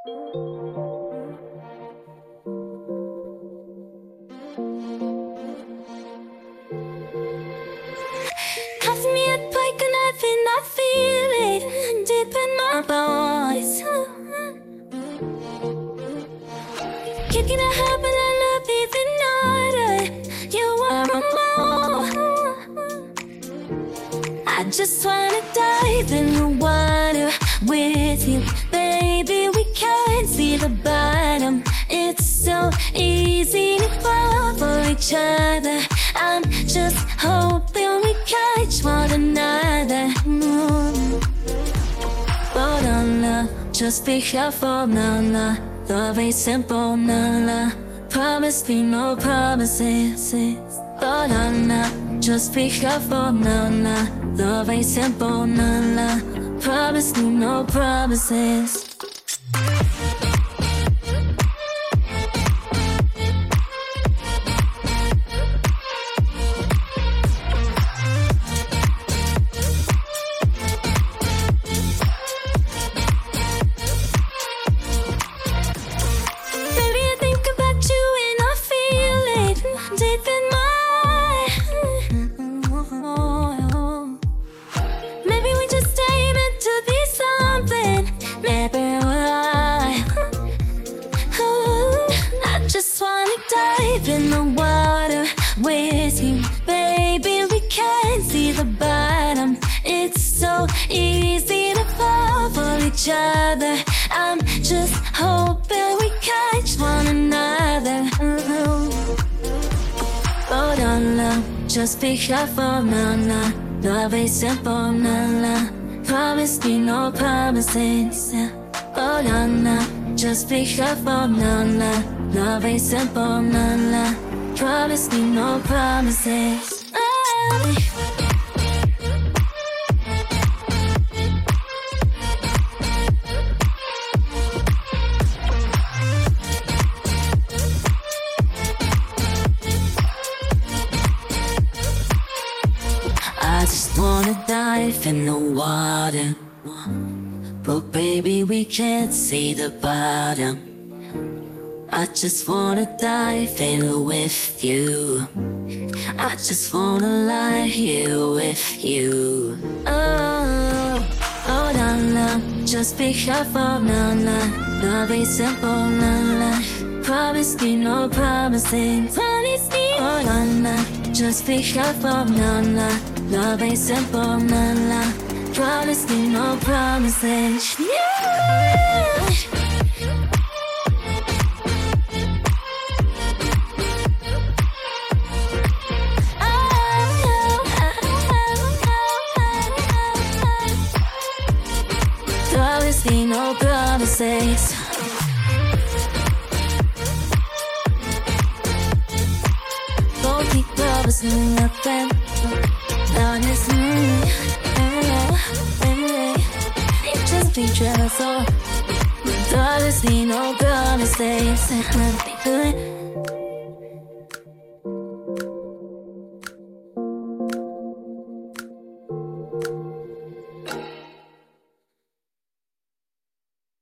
Have me a bike and I feel it deep in my bones. Kicking a habit I love even harder. You are alone. I just wanna dive in the water with you, baby. We can't see the bottom. It's so easy to fall for each other. I'm just hoping we catch one another. Hold on, love, just be careful, nah, nah. Love ain't simple, nah, nah. Promise me no promises. Hold on, nah, just be careful, nah, nah. Love ain't simple, nah, nah. Promise me no promises. In the water with you, baby, we can't see the bottom. It's so easy to fall for each other. I'm just hoping we catch one another. Hold on, love, just be careful, nah, nah. Love ain't simple, nah, nah. Promise me no promises. Hold on, nah, just be careful, nah, nah. Love ain't simple, nah, nah. Promise me no promises. I just wanna dive in the water, but baby, we can't see the bottom. I just wanna dive in with you. I just wanna lie here with you. Oh, hold on, love, just be careful, nah, nah. Love ain't simple, nah, nah. Promise me no promises. Promise me. Hold on, nah, just be careful, nah, nah. Love ain't simple, nah, nah. Promise me no promises. Yeah. Promise me no promises. Don't keep promising nothing. Honest me, you just be jealous. Promise me no promises. Let me do it.